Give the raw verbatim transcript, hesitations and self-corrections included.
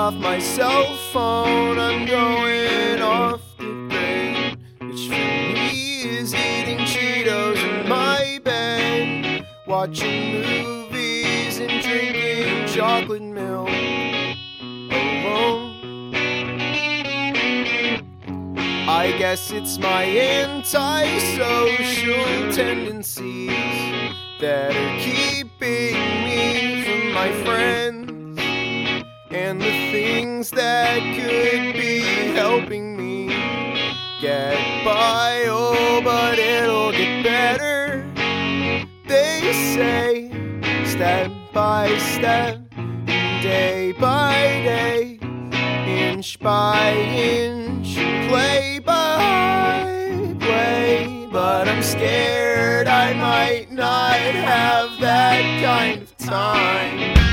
off my cell phone. I'm going off the grid, which for me is eating Cheetos in my bed, watching movies and drinking chocolate milk alone. I guess it's my antisocial tendencies that are keeping me from my friends, and the things that could be helping me get by. Oh, but it'll get better, they say, step by step, day by day, inch by inch, play by play. But I'm scared I might not have that kind of time.